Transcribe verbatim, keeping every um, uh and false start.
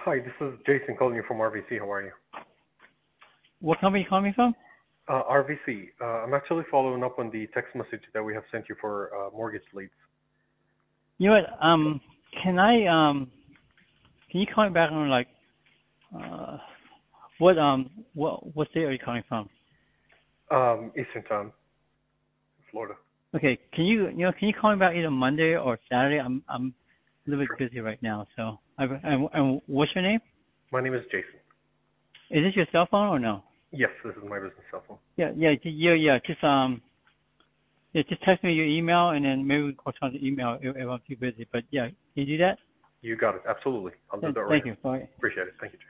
Hi, this is Jason calling you from R V C. How are you? What company you calling me from? Uh, R V C. Uh, I'm actually following up on the text message that we have sent you for uh, mortgage leads. You know what? Um, can I um, can you call me back on like uh, what um, what what state are you calling from? Um, Eastern Time, Florida. Okay, can you you know can you call me back either Monday or Saturday? I'm I'm a little bit Sure. busy right now, so I and, and what's your name? My name is Jason. Is this your cell phone or no? Yes, this is my business cell phone. Yeah, yeah, j- yeah, yeah. Just um, yeah, just text me your email and then maybe we can call on the email if, if I'm too busy. But yeah, can you do that? You got it. Absolutely. I'll do Th- that right Thank now. you. Bye. Appreciate it. Thank you, Jason.